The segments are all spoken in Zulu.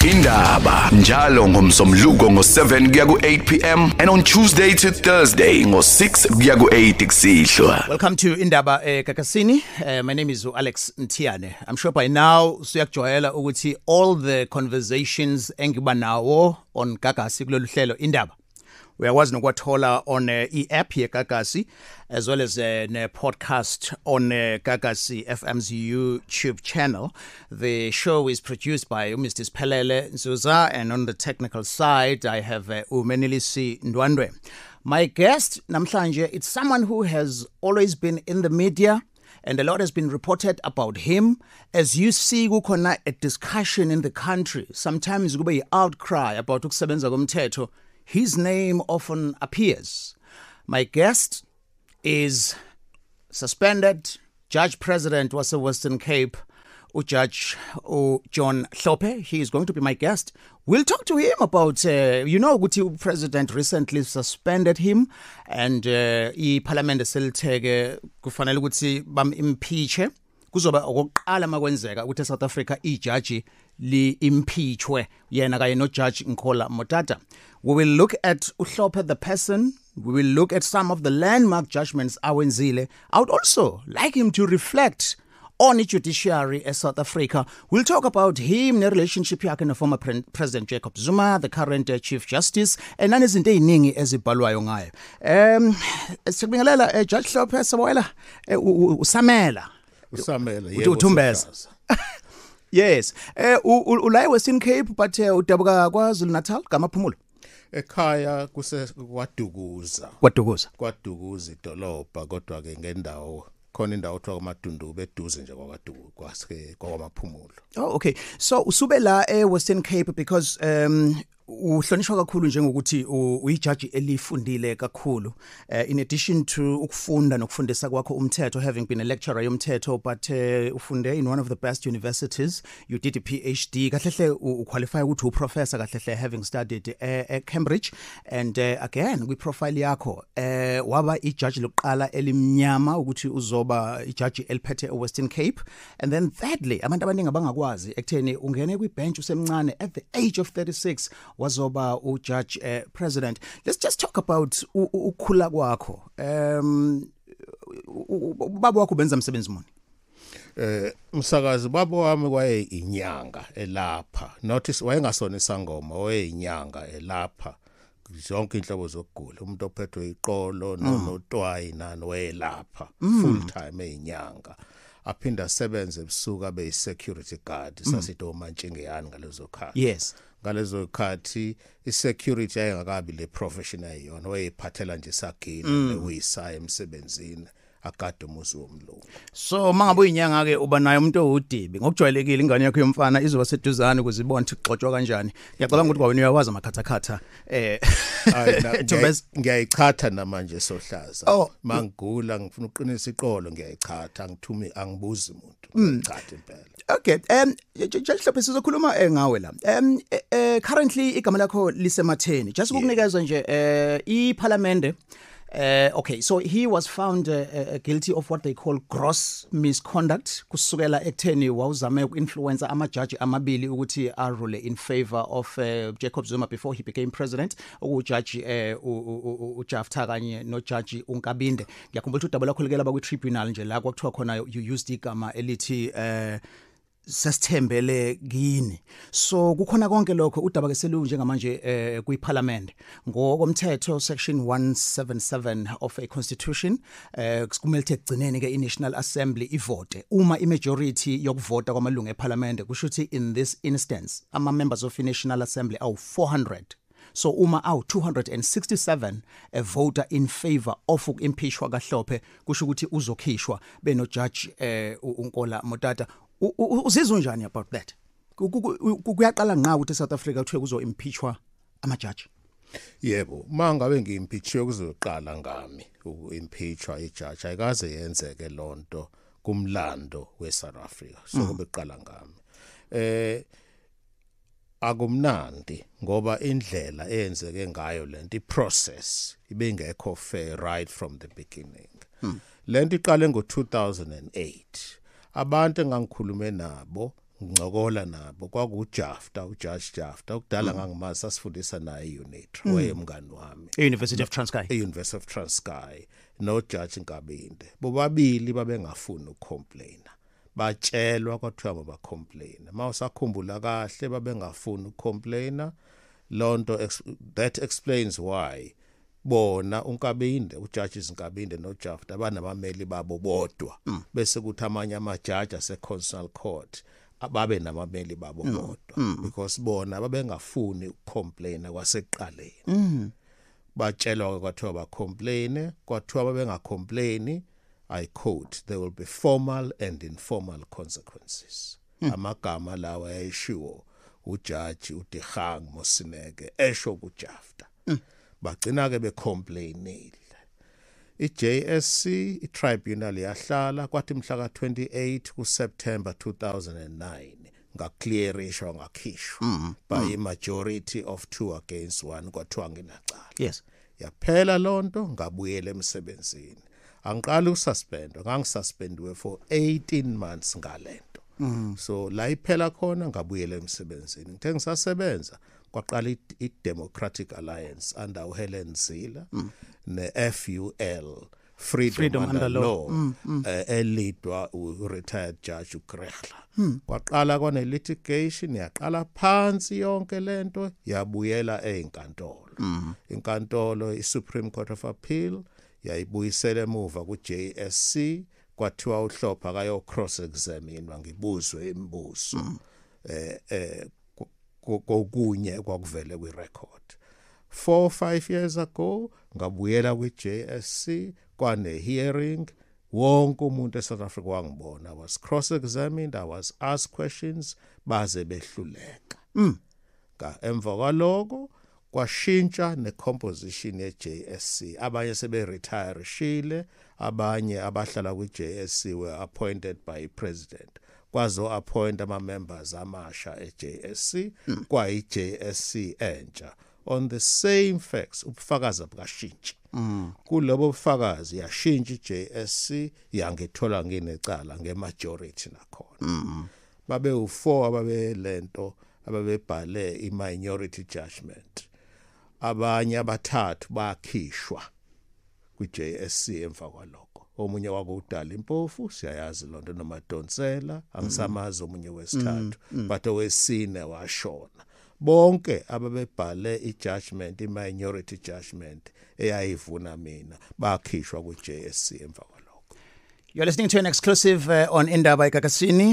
Indaba njalo ngomsombuluko ngo7 kuya ku8 p.m. and on Tuesday to Thursday ngo6 kuya ku8 kusihlwa. Welcome to Indaba Kakasini. My name is Alex Ntiane. I'm sure by now siyakujwayela ukuthi all the conversations engiba nawo on Kakasi kulolu hlelo Indaba uyakwazi nokwathola on i-app yeGagasi as well as a podcast on Gagasi FM's YouTube channel. The show is produced by Mr. Pelele Nzuza, and on the technical side I have Umenilisi Ndwandwe. My guest namhlanje, it's someone who has always been in the media and a lot has been reported about him. As you see, kukhona a discussion in the country. Sometimes kube yi-outcry about ukusebenza komthetho. His name often appears. My guest is suspended Judge President was the Western Cape, Judge John Hlophe. He is going to be my guest. We'll talk to him about, ukuthi President recently suspended him and i-Parliament selitheke kufanele ukuthi bam-impeach. Kuzoba okokuqala makwenzeka ukuthi eSouth Africa ijaji li-impeachwe yena kanye no-Judge Nkola Motata. We will look at Hlophe the person. We will look at some of the landmark judgments awenzile. I would also like him to reflect on the judiciary in South Africa. We'll talk about him, the relationship yakhe no former President Jacob Zuma, the current Chief Justice, and nanezinto eziningi ezibhalwayo ngayo. Sikubingelela Judge Hlophe sawela usamela yebo uThumbeza. Yes. Ula eWestern Cape but udabuka kwaZulu Natal ngamaphumulo. Ekhaya kwaDukuza idolobha kodwa ke ngendawo khona indawo othiwa kwaMadundube eduze nje kwakwamaphumulo. Oh, okay. So usube la eWestern Cape because uhlonishwa kakhulu njengokuthi uyijaji elifundile kakhulu, in addition to ukufunda nokufundisa kwakho umthetho, having been a lecturer yomthetho, but ufunde in one of the best universities. You did a PhD kahlehle uqualify ukuthi uprofessor kahlehle, having studied at Cambridge, and again we profile yakho waba ijaji lokuqala elimnyama ukuthi uzoba ijaji eliphethe eWestern Cape. And then thirdly, abantu abaningi abangakwazi ekutheni ungene kwibench usemncane at the age of 36 wazoba uJudge President. Let's just talk about ukhula kwakho. Baba wakho benza umsebenzi muni? Msakazi baba wami kwaye inyanga elapha. Notice wayengasona isangoma, wayeyinyanga elapha. Zonke inhlobo zokugula, umuntu ophethwe iqolo notwayi nani wayelapha full time eyinyanga. Aphinda sebenze ebusuku abe yi-security guard sasithi oMantshingeyani ngalezo khathi. Yes. Ngalezo khathi i-security ayengakabi le professional yona, wayephathela nje sagila uyisaya emsebenzini agade umuzi womlungu. So mangabe uyinyanga ke uba nayo umuntu owudibi ngokujwayelekile ingane yakho yomfana izoba seduzane ukuze ibone ukuthi xotshwa kanjani. Ngiyacabanga ukuthi kwawena uyawazi amakhathakhatha ngiyayichatha namanje sohlaza. Oh. Mangigula ngifuna uqinisa iqolo ngiyayichatha, ngithumi angibuzi umuntu ngichatha impela. Okay, Judge Hlophe sizokhuluma ngawe la. Currently igama lakho lisematheni. Just ukunikeza nje iParliament. Okay, so he was found guilty of what they call gross misconduct kusukela ekutheni wawuzame uku-influence amajaji amabili ukuthi arule in favor of Jacob Zuma before he became president, ukujaji uJafta kanye nojaji uNkabinde. Ngiyakhumbula ukuthi udaba lakho likela bakwi-tribunal nje la kwakuthiwa khona you used igama elithi sesithembele kini. So kukhona konke lokho udaba ke selu njengamanje kwiParliament ngokomthetho section 177 of a constitution kumele ukuthi egcineni ke iNational Assembly ivote. Uma imajority yokuvota kwamalungu eParliament kusho ukuthi in this instance ama members of iNational Assembly awu 400. So uma awu 267 a voter in favor of impeachwa kaHlophe kusho ukuthi uzokhishwa beno Judge uNkola Motata. Uzizwa njani about that? Kuyaqala nqa ukuthi eSouth Africa kuthiwe kuzo impeachwa amajaji. Yebo, mangabe ngiimpeachwe kuzoqala ngami uimpeachwa ijaji ayikaze yenzeke lonto kumlando weSouth Africa. So kubeqala ngami. Akumnandi ngoba indlela eyenzeke ngayo lento iprocess ibengekho fair right from the beginning. Lento iqale ngo2008. Abantu engangikhulume nabo ngicokola nabo kwakuJafta uJudge Jafta ukudala ngangimazi sasifundisa naye eUnitro wayemngani wami University of Transkei eUniversity of Transkei no Judge Nkabinde bobabili babengafuni ukucomplaina batshelwa kwathiwa mabacomplaina mawusakhumbula kahle babengafuni ukucomplaina lonto that explains why bona uNkabinde uJudges Nkabinde noJafta banabameli babo bodwa bese kuthi amanye amajaji aseConstitutional Court ababe namameli babo bodwa because bona babengafuni ukucomplaina kwaseqaleni batshelwa kwathiwa bacomplaine kwathiwa babengacomplaini I quote there will be formal and informal consequences amagama lawa ayishiwo uJudge uDigang Mosineke esho kuJafta bagcina ke becomplainile iJSC itribunal yahlala kwathi mhla ka28 kuSeptember 2009 ngaclearishwa ngakhishwa by majority of 2-1 kwathiwa nginacala yes yaphela lonto ngabuyela emsebenzini angiqala ususpendwa ngangisuspendiwe for 18 months ngalento so la iphela khona ngabuyela emsebenzini ngithe ngisasebenza kwaqala iDemocratic Alliance under uHelen Zille neFUL Freedom Under Law elidwa retired judge uGregla kwaqala kwane litigation yaqala phansi yonke lento yabuyela ezinkantolo inkantolo iSupreme Court of Appeal yayibuyisela emuva kuJSC kwathiwa uhlopha kayo cross examine ngibuzwe imibuzo kokunye kwakuvele kwirecord 4-5 years ago ngabuyela kwiJSC kwane hearing wonke umuntu eSouth Africa wangibona I was cross examined I was asked questions baze behluleka emva kwaloko kwashintsha necomposition yeJSC abanye sebe retire shile abanye abahlala kwiJSC were appointed by president kwazo appoint ama members amasha eJSC kwa iJSC entsha on the same facts ubufakazi bukashintshi kulobo bufakazi yashintsha iJSC yangethola nginecala ngemajority nakhona babe u4 ababe lento ababebhale iminority judgment abanye abathathu bakhishwa kwiJSC emva kwalokho omunye wakudala impofu siyayazi lonto noMadonsela angisamazi omunye wesithathu but owesine washona bonke ababebhale ijudgment iminority judgment eyayivuna mina bakhishwa kwiJSC emva kwalokho. You're listening to an exclusive on Indaba Egagasini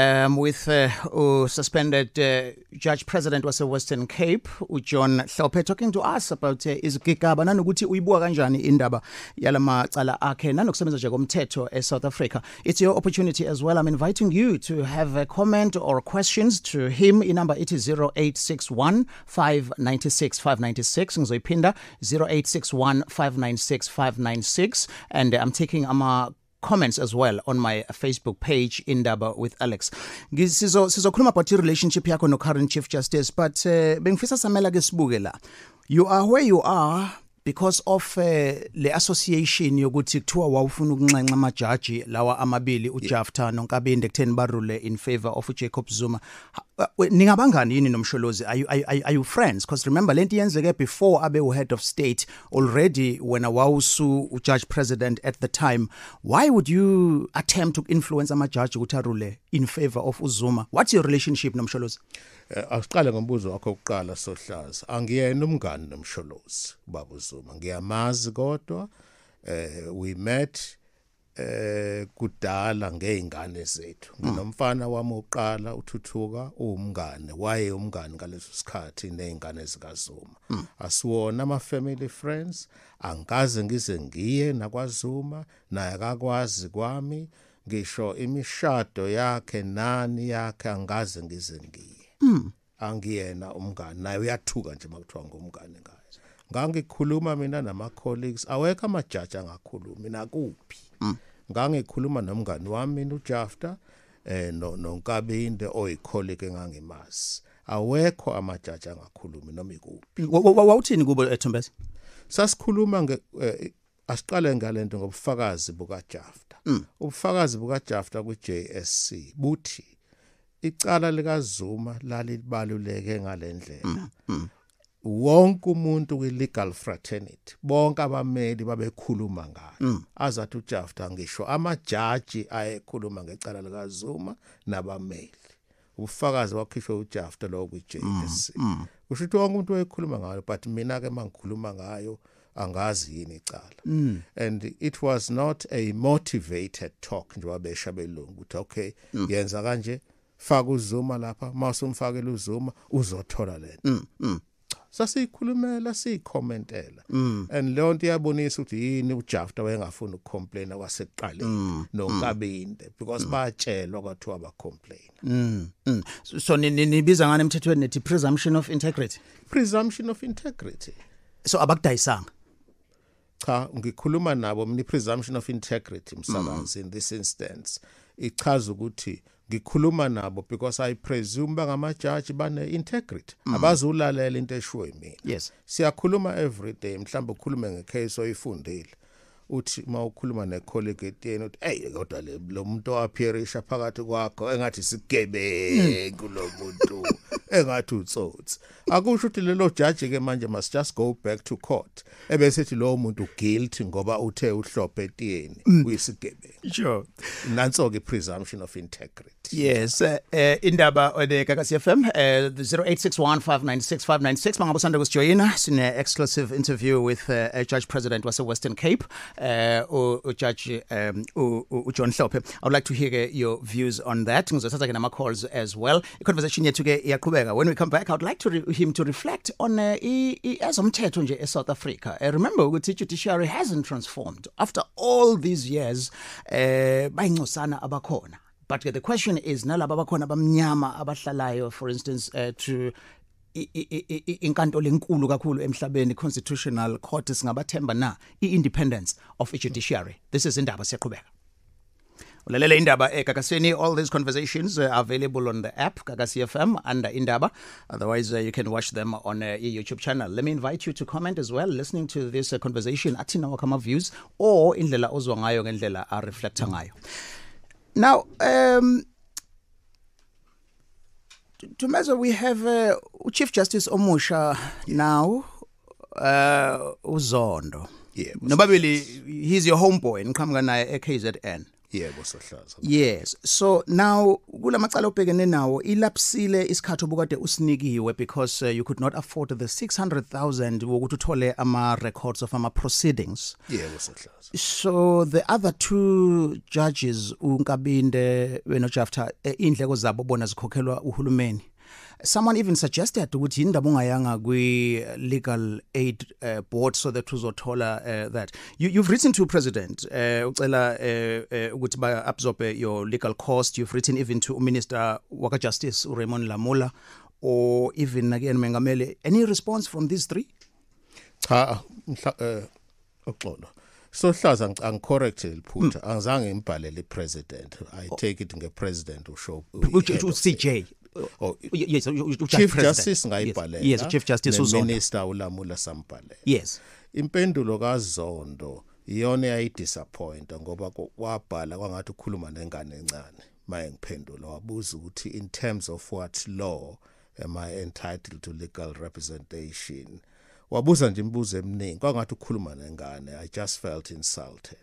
with suspended Judge President was Western Cape, John Hlophe, talking to us about izigigaba nanokuthi uyibuka kanjani indaba yalama cala akhe nanokusebenza nje komthetho eSouth Africa. It's your opportunity as well. I'm inviting you to have a comment or questions to him. Inumber it is 0861 596 596. Ngizoyiphinda 0861 596 596 and I'm taking comments as well on my Facebook page Indaba with Alex. Sizokhuluma about the relationship yakho no current Chief Justice but bengifisa samela ke sibuke la. You are where you are because of le association yokuthi kuthiwa wawufuna ukunxenxa amajaji lawa amabili uJafta noNkabinde kutheni barule in favor of uJacob Zuma. Ningabangani yini nomsholozi? Are you friends? Because remember lento yenzeke before abe head of state already when awusu uJudge President at the time. Why would you attempt to influence amajaji ukuthi arule in favor of uZuma? What's your relationship nomsholozi? Asiqale ngombuzo wakho oqala Sohlaza. Angiyena umngani nomsholozi baba uZuma. Ngiyamazi kodwa we met kudala ngeingane zethu. Nginomfana wami oqala uThuthuka umngane waye umngane ngaleso sikhathi neingane zikaZuma. Asiwona ama family friends angaze ngize ngiye nakwaZuma naye akakwazi kwami ngisho imishado yakhe nani yakhe angaze ngize ngiye. Angiyena umngane naye uyathuka nje makuthiwa ngumngane ngaye. Ngangikhuluma mina nama colleagues awekho amajaji angakhulumi nakuphi. Ngangikhuluma nomngani wami uJafta noNkabinde oyicolleague engangimazi. Awekho amajaji angakhulumi noma ikuphi. Wawuthini kubo eThombesi? Sasikhuluma asiqale ngalento ngobufakazi bukaJafta. Ubufakazi bukaJafta kuJSC buthi icala likaZuma lalibaluleke ngalendlela wonke umuntu kwi-legal fraternity bonke abameli babekhuluma ngayo azathi uJafta ngisho amajaji ayekhuluma ngecala likaZuma nabameli ufakazi wakhishwa uJafta lo kwi-JSC kusho ukuthi wonke umuntu wayekhuluma ngayo but mina ke mangikhuluma ngayo angazi yini icala and it was not a motivated talk nje wabesha belungu ukuthi okay yenza kanje faka uZuma lapha masumfakela uZuma uzothola lento sasikhulumela sicommentela and leyo nto iyabonisa ukuthi yini uJafta wayengafuna ukucomplaina kwasekuqaleni nonkabinde because batshelwa kwathiwa ba complain so nibiza ngane emthethweni nethi presumption of integrity so abakudayisanga cha ngikhuluma nabo mina presumption of integrity msakazi in this instance ichaza ukuthi ngikhuluma nabo because I presume bangamajaji bane integrity abazulalela into eshiwo yimi yes siyakhuluma every day mhlawumbe ukhulume ngecase oyifundile uthi mawukhuluma necolleague etiyeni uthi hey kodwa lo muntu owapherisha phakathi kwakho engathi sigebe kulo muntu engathi utsotsi akusho ukuthi lelo judge ke manje must just go back to court ebesethi lo muntu guilty ngoba uthe uhlophe etiyeni uyisigebe sure nanso ke presumption of integrity yes indaba the Gagasi FM 0861596596 mangabusanda kusijoyina sine exclusive interview with Judge President wase Western Cape Judge John Hlophe. I would like to hear your views on that. Ngizothatha ke nama calls as well. I-conversation yethu ke iyaqhubeka. When we come back, I would like him to reflect on ezomthetho nje eSouth Africa. Remember ukuthi judiciary hasn't transformed after all these years bayincosana abakhona. But the question is nalabo abakhona abamnyama abahlalayo for instance to inkantolo enkulu kakhulu emhlabeni constitutional court singabathemba na i-independence of judiciary. This is indaba siyaqhubeka. Ulalela indaba eGagasini. All these conversations are available on the app Gagasi FM under Indaba. Otherwise you can watch them on YouTube channel. Let me invite you to comment as well listening to this conversation athina wakama views or indlela ozwa ngayo ngendlela a reflecta ngayo. Now to measure, we have Chief Justice Omusha now, Uzondo. Yeah. Nobabili, he's your homeboy, nqhamuka naye eKZN. Yebo sohlaza. Yes. So now kula macala obhekene nawo ilapsile isikhathi obukade usinikiwe because you could not afford the 600,000 wokuthi uthole ama records of ama proceedings. Yebo sohlaza. So the other two judges uNkabinde noJafta indleko zabo bona zikhokhelwa uhulumeni. Someone even suggested ukuthi indaba ungayanga kwi legal aid board so that uzothola that you've written to president ucela ukuthi ba absorb your legal cost. You've written even to minister waka justice Raymond Lamula or even again mengamele. Any response from these three? Cha uxolo sohlaza angicorrect liphutha angizange ngibhalele president. I take it ngepresident usho CJ. Oh yes, Chief Justice ngayibhalela. Yes, Chief Justice uZondo. Minister uLamula sambhalela. Yes. Impendulo kaZondo iyona ayidisappoint ngoba wabhala kwangathi ukhuluma nengane encane. Maye ngiphendula wabuza ukuthi in terms of what law am I entitled to legal representation. Wabuza nje imibuzo eminingi kwangathi ukhuluma nengane. I just felt insulted.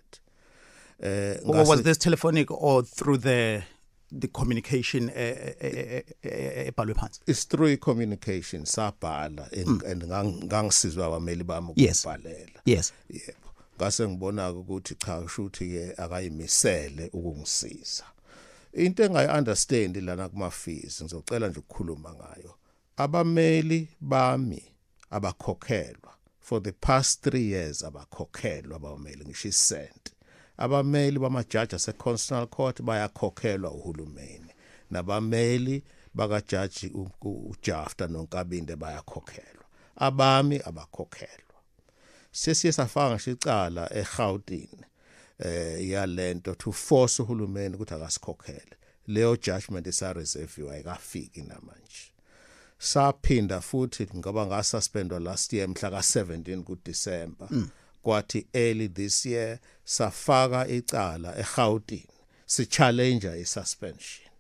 Was this telephonic or through the communication ebhalwe phansi? It's through communication sabhala and ngangisizwa abameli bami ukubhalela. Yes. Yebo. Ngase ngibona ukuthi cha ushuthi ke akayimisele ukungisiza. Into engayi-understand lana kuma fees ngizocela nje ukukhuluma ngayo. Abameli bami abakhokhelwa for the past 3 years abakhokhelwa abameli ngisho isent. Abameli bamajaji ase-Constitutional Court bayakhokhelwa uhulumeni. Nabameli bakajaji uJafta noNkabinde bayakhokhelwa. Abami abakhokhelwa. Sesiye safaka ngisho icala eGauteng yalento to force uhulumeni ukuthi akasikhokhele. Leyo judgment isa reserve ayikafiki namanje. Saphinda futhi ngoba ngasuspendwa last year mhla ka-17 kuDisemba. Kwathi early this year safaka icala eGauteng si challenge isuspension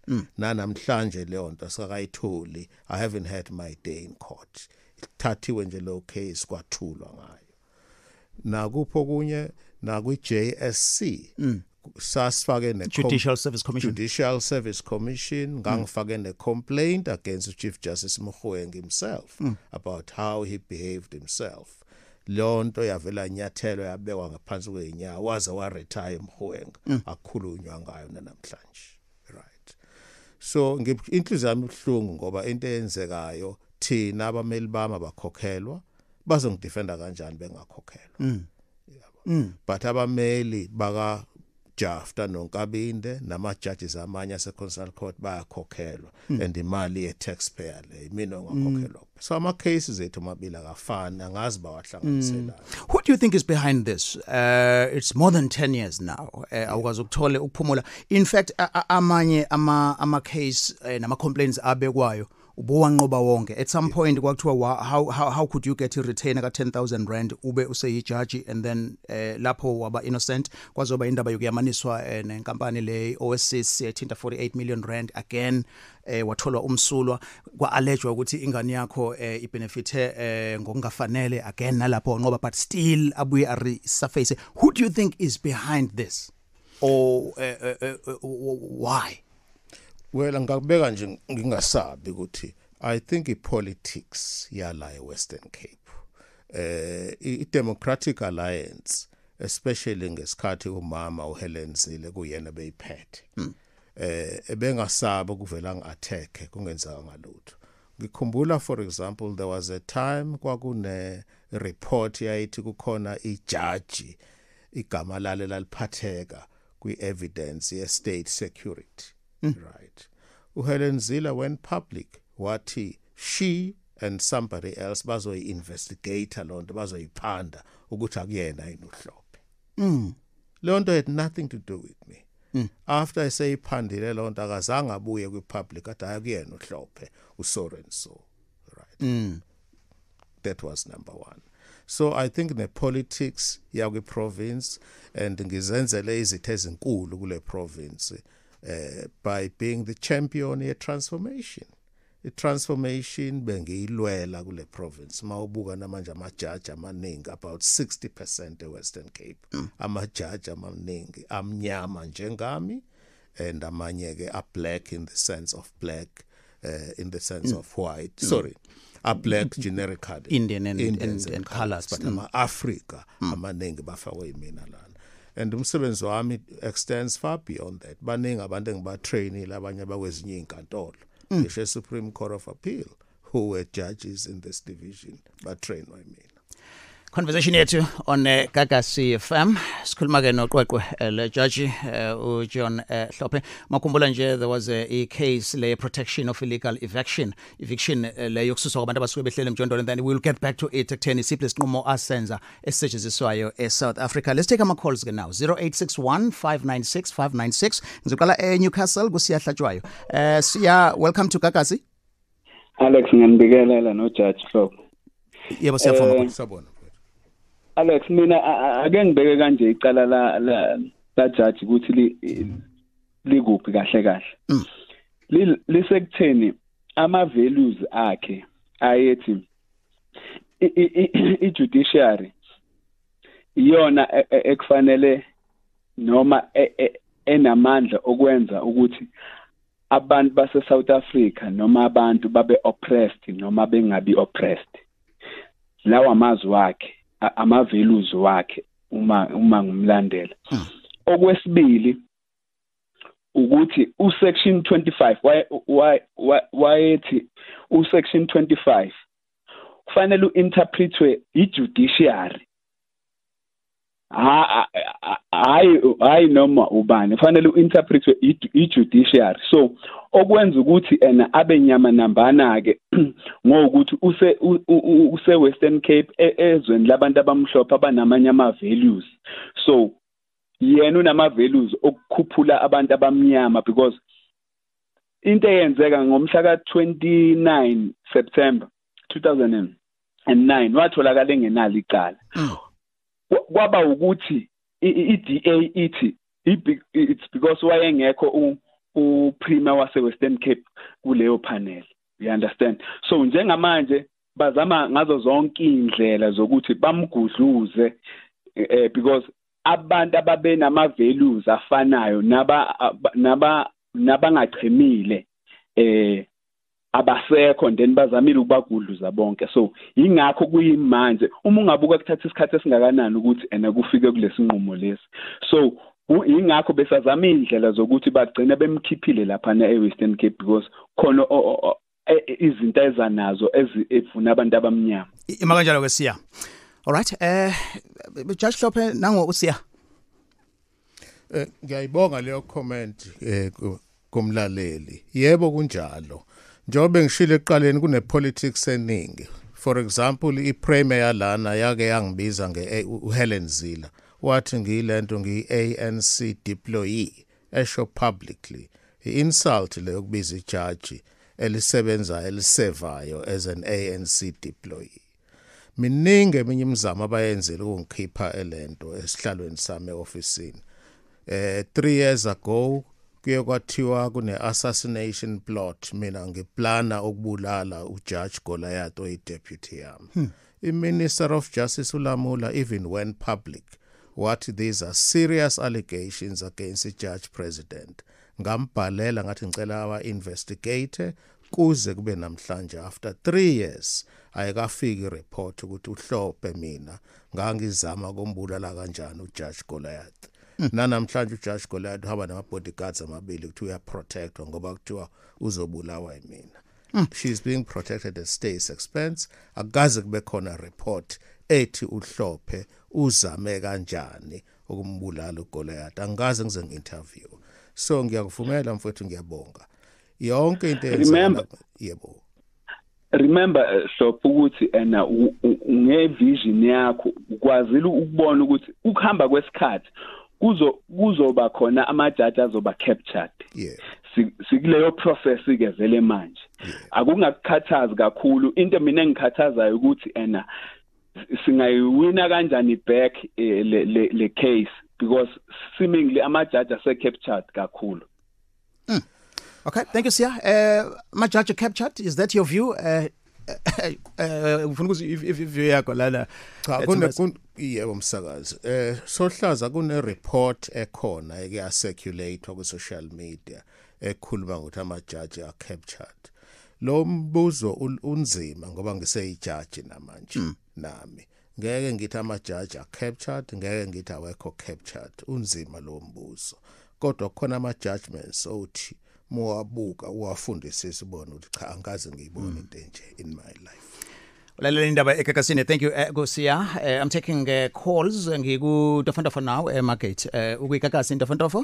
nanamhlanje leyo nto sakayitholi. I haven't had my day in court. Thathiwe nje lo case kwathulwa ngayo. Nakupho kunye nakwi JSC sasifake ne Judicial Service Commission ngangifake ne complaint against Chief Justice Mogoeng himself about how he behaved himself. Lonto yavela nyathelo yabekwa ngaphansi kwenyawo waze wa retire Mogoeng akhulunywa ngayo namhlanje. Right. So inhliziyo yami ibuhlungu ngoba into eyenzekayo thina abameli bami abakhokhelwa bazongidefenda kanjani bengakhokhelwa. But abameli baka Jafta noNkabinde nama judges amanye ase Constitutional Court bayakhokhelwa and imali ye taxpayer le mina ngakhokhelwa. So ama cases ethu mabili akafani angazi bawahlanganiselana. What do you think is behind this? It's more than 10 years now. Awukwazi ukuthole ukuphumula. In fact amanye ama case nama complaints abekwayo ubuwanqoba wonke. At some point kwakuthiwa how could you get a retainer ka 10,000 rand ube useyi judge and then lapho waba innocent kwazoba indaba yokuyamaniswa nenkampani le OSCC ethinta 48 million rand again watholwa umsulwa kwa alleged ukuthi ingane yakho ibenefite ngokungafanele again nalapho ngoba but still abuye ari surface. Who do you think is behind this or why? Well, ngakubeka nje ngingasabi ukuthi I think ipolitics yala eWestern Cape. I-Democratic Alliance especially ngesikhathi umama uHelen Zille kuyena beyiphethe. Ebengasaba ukuvela ngiattack kungenzeka ngalutho. Ngikhumbula for example there was a time kwakune report yayithi kukhona ijudge igama lale laliphatheka kwi-evidence ye-state security. Right. uHelen Zille went public wathi she and somebody else bazoyi-investigate lonto bazoyiphanda ukuthi akuyena yini uHlophe. Lonto had nothing to do with me. After I say iphandile lonto akazange abuye kwi-public athi akuyena uHlophe so and so. Right. That was number one. So I think the politics yakwi province and ngizenzele izithe ezinkulu kule province by being the champion ye transformation. The transformation bengiyilwela kule province mawubuka namanje ama judge amaningi about 60% eWestern Cape. Ama judge amaningi amnyama njengami and amanye ke a black in the sense of black in the sense of white. Sorry. A black generically Indian and colors but ama Africa amaningi bafakwe yimina lana. And umsebenzi wami extends far beyond that. Baningi abantu engibatrainile abanye bakwezinye inkantolo. The Supreme Court of Appeal who were judges in this division batrained by me. Conversation yethu on Gagasi FM sikhuluma ke noqweqwe le judge uJohn Hlophe. Makhumbula nje there was a case le protection of illegal eviction le yokususwa kwabantu abasuke behlele emjondolo, and then we'll get back to it ekutheni siphi isinqumo asenza esisetshenziswayo eSouth Africa. Let's take our calls now 0861 596 596. Ngizoqala eNewcastle kuSiyahlatshwayo. Siya, welcome to Gagasi. Alex ngiyanibikelela no Judge Hlophe. Yebo siyabona. Alex mina ake ngibeke kanje icala la judge ukuthi likuphi kahle lisekutheni ama values akhe ayethi i-judiciary iyona ekufanele noma enamandla okwenza ukuthi abantu base South Africa noma abantu babe oppressed noma bengabi oppressed. Lawa amazwi wakhe ama values wakhe uma ngumlandela. Okwesibili ukuthi usection 25 wayethi usection 25 kufanele uinterpretwe ijudiciary hayi noma ubani kufanele uinterpretwe ijudiciary. So okwenza ukuthi abe nyama nambana ke ngokuthi use Western Cape ezweni labantu abamhlophe abanamanye ama values. So yena unama values okukhuphula abantu abamnyama because into eyenzeka ngomhla ka 29 September 2009 watholakala engenalo icala. Kwaba ukuthi iDA ithi it's because wayengekho uPrima wase Western Cape kuleyo panel. You understand? So njengamanje bazama ngazo zonke indlela zokuthi bamgudluze because abantu ababe nama values afanayo nabangachemile abasekho then bazamile ukubagudluza bonke. So ingakho kuyimanje uma ungabuka kuthatha isikhathi esingakanani ukuthi kufike kulesinqumo lesi. So ingakho besazama indlela zokuthi bagcina bemkhiphile lapha eWestern Cape because khona izinto ezanazo ezifuna abantu abamnyama. Ima kanjalo ke siya. All right. Judge Hlophe nango usiya. Ngiyayibonga leyo comment kumlaleli. Yebo kunjalo. Njengoba ngishilo eqaleni kune politics eningi. For example, ipremier yalana yake yangibiza uHelen Zille. Wathi ngilento ngiyi-ANC deployee esho publicly. I-insult le yokubiza ijaji elisebenza elisevayo as an ANC deployee. Miningi eminye imizamo abayenzile ukungikhipha elento esihlalweni sami eofisini. 3 years ago kuye kwathiwa kune assassination plot mina ngiplana ukubulala uJudge Goliath oyideputy yami. I-Minister of Justice uLamula even went public what these are serious allegations against the judge president. Ngambhalela ngathi ngicela awa-investigate kuze kube namhlanje after 3 years ayikafiki ireport ukuthi uHlophe mina ngangizama kumbulala kanjani uJudge Goliath. Namhlanje uJudge Goliath uhamba nama-bodyguards amabili ukuthi uyaprotectwa ngoba kuthiwa uzobulawa yimina. She's being protected at state's expense. Akaze kube khona report ethi uHlophe uzame kanjani ukumbulala uGoliath. Angaze ngize ngi-interview. So ngiyakuvumela mfowethu ngiyabonga. Yonke into yebo. Remember Hlophe ukuthi ngevision yakho ukwazile ukubona ukuthi ukuhamba kwesikhathi kuzoba khona amajaji azoba captured. Yeah. Sikuleyo process ke vele manje. Akungakukhathazi kakhulu. Into mina engikhathazayo ukuthi singayiwina kanjani back le case because seemingly amajaji ase captured kakhulu. Okay, thank you sir. Majaji captured, is that your view? Ufuna ukuthi if yakho lana yebo msakazi. Sohlaza kune report ekhona eke circulate ku social media ekhuluma ukuthi amajaji are captured. Lo mbuzo unzima ngoba ngiseyijaji namanje nami. Ngeke ngithi amajaji are captured, ngeke ngithi awekho captured. Unzima lo mbuzo. Kodwa khona ama judgments othi muwabuka uwafundisisa ubone ukuthi cha angaze ngiyibone into enje in my life. Ulalela indaba ekakasini. Thank you Gosia. I'm taking calls ngiku Tofantofo now market. Ukuyikakasi Tofantofo?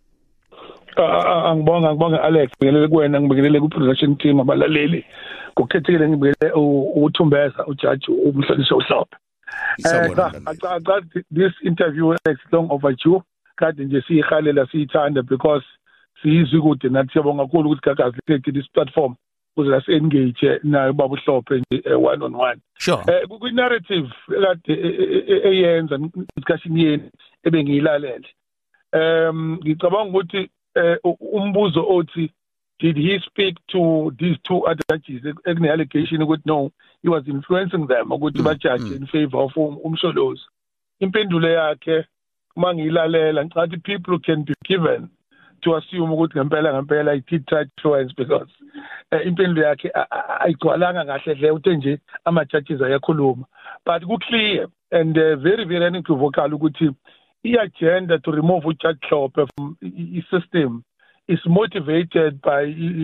Angibonga Alex, ngibingelele kuwena, ngibingelele ku production team abalaleli. Ngokukhethekile ngibingelele uThumbeza uJudge uMhlonishwa uHlophe. I got this interview is long overdue. Kade nje siyihalela siyithanda because sizwe ukuthi nathi siyabonga kakhulu ukuthi Gagasi lethe this platform ukuze la engage nayo baba uHlophe nje one on one. Sure. Ku narrative kade eyenza discussion yeni ebengiyilalele. Ngicabanga ukuthi umbuzo othi did he speak to these two other judges ekune allegation ukuthi no he was influencing them ukuthi ba judge in favor of umsholozi. Impendulo yakhe mangilalela ngicathi people can be given to assume ukuthi ngempela it did try to influence because impendulo yakhe ayigcwalanga kahle hle uthe nje ama judges ayakhuluma but ku clear and very very unequivocal ukuthi i-agenda to remove uJudge Hlophe from the system is motivated by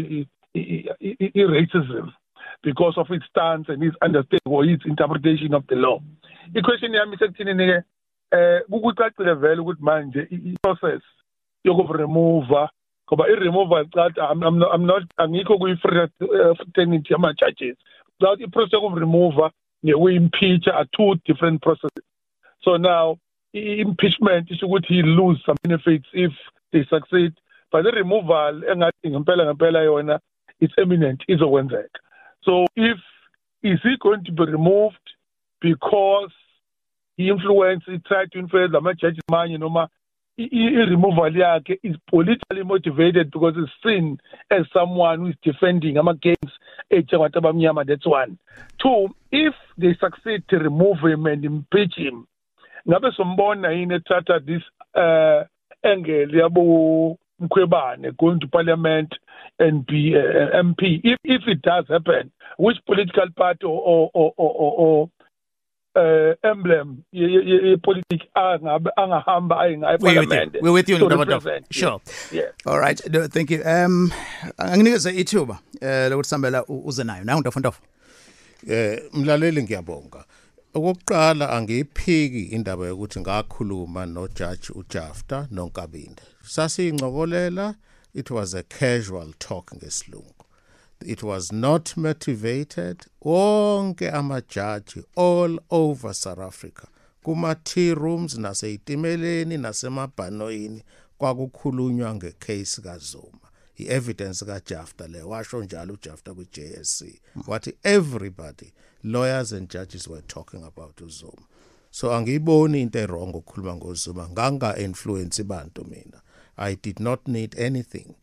racism because of its stance and its understanding or its interpretation of the law. The question yami sekuthini kukucacile vele ukuthi manje i-process yokuremova ngoba i-removal I'm not angikho kuyi-fraternity yama-judges but i-process yokuremova ne-impeach are two different processes. So now impeachment isho ukuthi he lose some benefits if they succeed, but the removal engathi ngempela yona it's imminent izokwenzeka. So is he going to be removed because he tried to influence ama judges manje noma removal yakhe is politically motivated because it's seen as someone who is defending games abamnyama. That's one. Two, if they succeed to remove him and impeach him, ngabe sombona yini ethatha this angle yabo Mkhwebane going to parliament and be MP. If it does happen, which political party or emblem politics angahamba ayingayi parliament? We're with you, Dr. Sure. Yeah. All right. Thank you. Anginikeza ithuba lokuthi sambela uze nayo. Nawu Ndofo. Mlaleli ngiyabonga. Okokuqala angiyiphiki indaba yokuthi ngakhuluma noJudge uJafta noNkabinde. Sasingcokolela, it was a casual talk ngesilungu. It was not motivated. Wonke amajaji all over South Africa, kuma tea rooms naseyitimeleni nasemabhanoyini kwakukhulunywa ngecase kaZuma. I-evidence kaJafta le washo njalo uJafta ku-JSC. What everybody, lawyers and judges were talking about uZuma. So angiyiboni into wrong ukukhuluma ngoZuma, nganga influence bantu mina. I did not need anything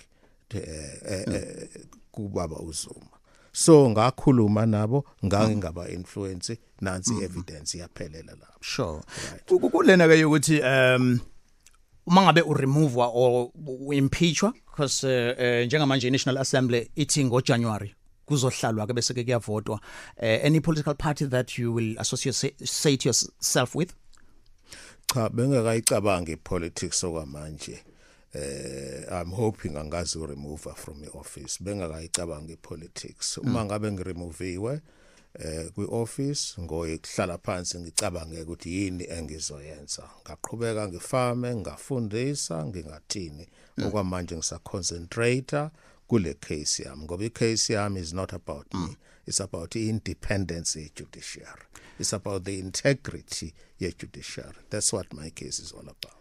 kubaba uZuma. So ngakhuluma nabo ngangingaba influence nansi evidence yaphelela lapho. Sure. Kulena ke ukuthi uma ngabe uremovewa or impeachwa because njengamanje iNational Assembly ithi ngoJanuary kuzohlalwa ke bese ke kuyavotwa. Any political party that you will associate yourself with? Cha bengakayicabangi politics okwamanje. I'm hoping angazi remove her from the office. Bengakayicabangi politics. Uma ngabe ngiremoviwe kwi-office ngoyihlala phansi ngicabange ukuthi yini engizoyenza. Ngaqhubeka ngifame, ngafundisa, ngingathini. Okwamanje ngisa-concentrate kule case yami. Ngoba i-case yami is not about me. It's about the independence of the judiciary. It's about the integrity of the judiciary. That's what my case is all about.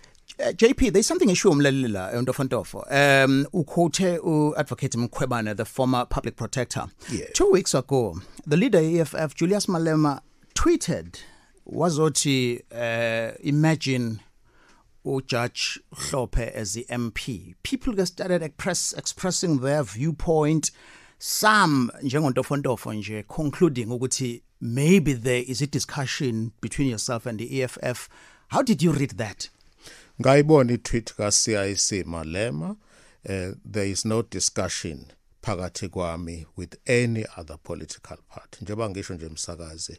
JP, there's something issue umlalila Ndofo. Uquote Advocate Mkhwebane, the former public protector. Yeah. 2 weeks ago, the leader EFF, Julius Malema, tweeted, wazothi imagine Judge Hlophe as the MP. People started expressing their viewpoint. Some, njengoNdofo nje, concluding ukuthi maybe there is a discussion between yourself and the EFF. How did you read that? Ngayibona i-tweet ka-CIC Malema. There is no discussion phakathi kwami with any other political party. Njengoba ngisho nje msakazi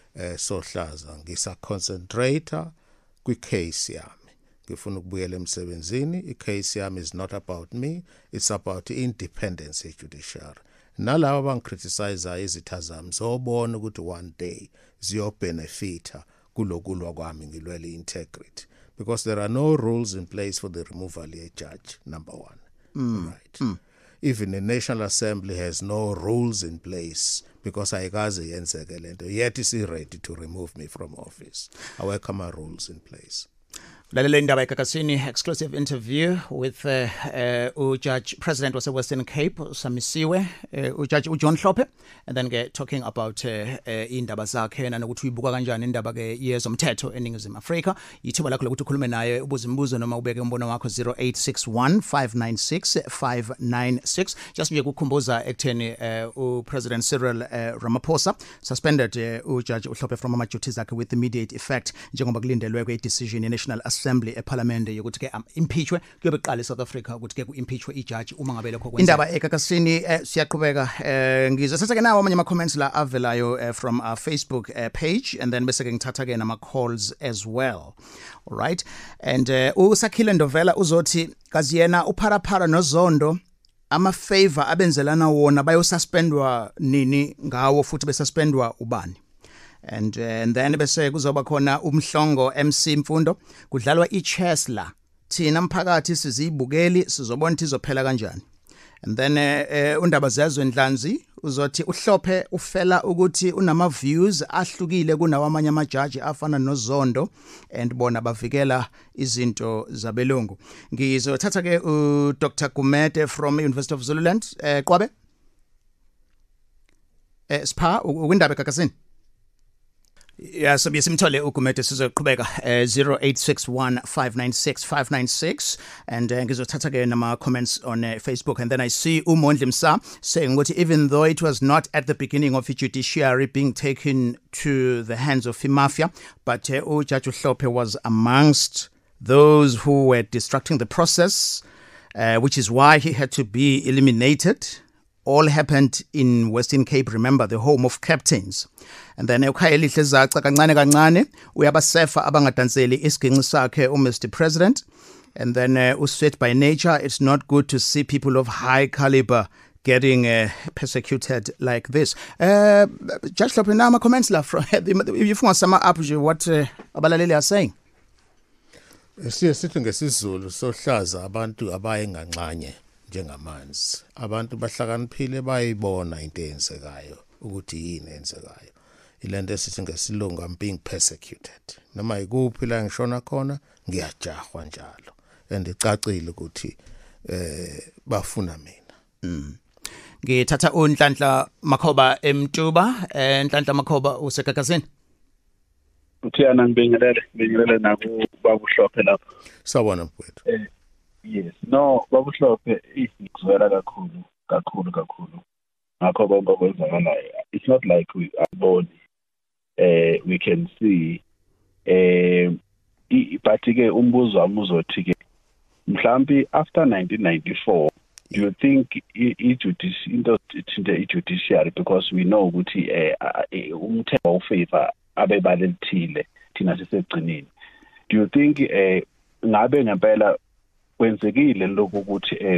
Sohlaza ngisa-concentrate kwi-case yami. Ngifuna ukubuyela emsebenzini. I-case yami is not about me. It's about the independence of judiciary. Nalabo abangicriticize izitha zami zobona ukuthi one day ziyobenefita kulokulwa kwami ngilwele integrity. Because there are no rules in place for the removal of a judge, number one. Right. Even the National Assembly has no rules in place because ayikaze yenzeke lento. Yet is ready to remove me from office. Awekho ama rules in place. Lalela indaba eGagasiní, exclusive interview with Judge President was Western Cape Samisiwe, Judge John Hlophe, and then talking about indaba zakhe nanokuthi uyibuka kanjani indaba ke yezomthetho eNingizimu Afrika. Yithuba lakho lokuthi ukhulume naye ubuze imibuzo noma ubeke umbono wakho 0861596596. Just nje ukukhumbuza ekutheni uPresident Cyril Ramaphosa suspended uJudge Hlophe from ama duties akhe with immediate effect njengoba kulindelwe kwe decision yeNational Assembly eParliament yokuthi ke impeachwe kuyobe qala eSouth Africa ukuthi ke kuimpeachwe ijudge uma ngabe lokho kwenza indaba eGagasiní. Siyaqhubeka ngizothatha ke nawo amanye ama comments la avelayo from our Facebook page, and then bese ke ngithatha ke nama calls as well. All right, and uSakhile Ndovela uzothi kazi yena uPharaphara noZondo ama favor abenzelana wona bayosuspendwa nini ngawo futhi besuspendwa ubani. And then bese kuzoba khona umhlongo MC Mfundo kudlalwa ichess la thina mphakathi sizibukeli sizobona ukuthi izophela kanjani. And then undaba zezwe Ndlanzi uzothi uHlophe ufela ukuthi unama views ahlukile kunawo amanye ama judge afana noZondo and bona bavikela izinto zabelungu. Ngizothatha ke uDr Gumede from University of Zululand. Qwabe Spa ukwindaba eGagasiní. Yeah, so besimthole uGumede sizoqhubeka 0861596596 and ngizothatha ke nama comments on Facebook, and then I see uMondli Msa saying what even though it was not at the beginning of the judiciary being taken to the hands of the mafia, but uJudge Hlophe was amongst those who were distracting the process, which is why he had to be eliminated. All happened in Western Cape, remember, the home of captains. And then uKhayeli Hlezaca kancane kancane uyabasefa abangadanseli isiginci sakhe Mr. President. And then usweat by nature, it's not good to see people of high caliber getting persecuted like this. Judge Hlophe, now my comments la from if you want to sum up what abalaleli are saying. Sithi ngesizulu sohlaza abantu abayenganxanye njengamanzi. Abantu bahlakaniphile bayibona into eyenzekayo ukuthi yini eyenzekayo. Ilento esithi ngesilungu, I'm being persecuted. Noma ikuphi la ngishona khona ngiyajahwa njalo. And icacile ukuthi bafuna mina. Ngithatha uNhlanhla Makhoba eMtuba. Nhlanhla Makhoba useGagasini. Uthiyana ngibingelele naku babuhlophe lapha. Sawubona mfowethu. Yes, no, babuhlophe izwela kakhulu. Ngakho konke okwenzakalayo. It's not like we are born. We can see but ke umbuzo wami uzothi ke mhlambi after 1994, do you think i-judiciary, because we know ukuthi umthetho ufavor abebale lithile thina sisegcineni, do you think ngabe ngempela kwenzekile lokho ukuthi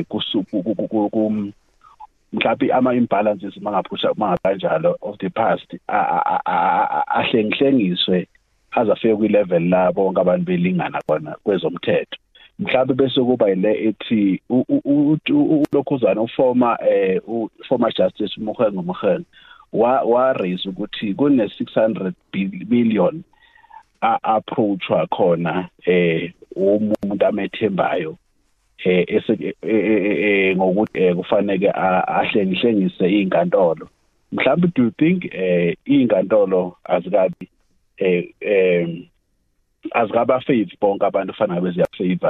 mhlawumbe ama-imbalances mangakanjalo of the past ahlengihlengiswe azafike kwi-level la bonke abantu belingana khona kwezomthetho? Mhlawumbe bese kuba ile ethi ulokhuzana former justice uMogoeng wa raise ukuthi kune 600 million approachwa khona umuntu amethembayo ngokuthi kufanele ahlengihlengise inkantolo. Mhlawumbe do you think inkantolo azikabi favor bonke abantu kufanele beziya favor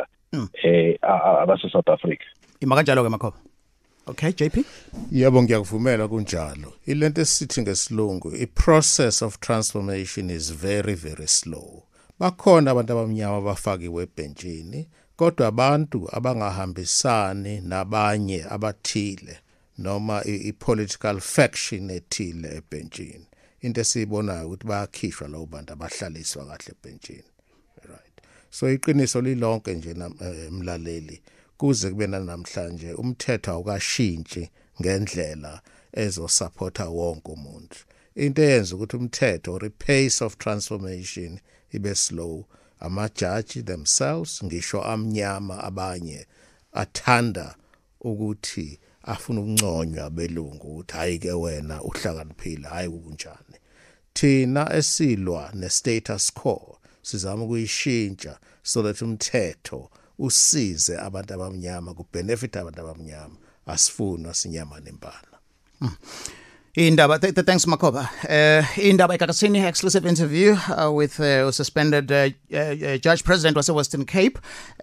abase South Africa? Ima kanjalo ke Makhoba. Okay, JP? Yebo, ngiyakuvumela kunjalo. Ilento esithi ngesilungu, i-process of transformation is very, very slow. Bakhona abantu abamnyama abafakiwe ebhenjini, kodwa abantu abangahambisani nabanye abathile noma i-political faction ethile ebhenjini. Into esiyibonayo ukuthi bayakhishwa labo bantu abahlaliswa kahle ebhenjini. Right. So iqiniso lilonke nje mlaleli, kuze kube namhlanje umthetho awukashintshi ngendlela ezosupporta wonke umuntu. Into eyenza ukuthi umthetho or pace of transformation ibe slow, ama-judge themselves, ngisho amnyama abanye athanda ukuthi afuna ukunconywa abelungu ukuthi hayi ke wena uhlakaniphile, hayi kunjani. Thina esilwa ne-status quo sizama ukuyishintsha so that umthetho usize abantu abamnyama, kubenefit abantu abamnyama, asifuna sinyama nempala. Indaba, thanks Makhoba. Indaba eGagasini, exclusive interview with suspended Judge President wase Western Cape,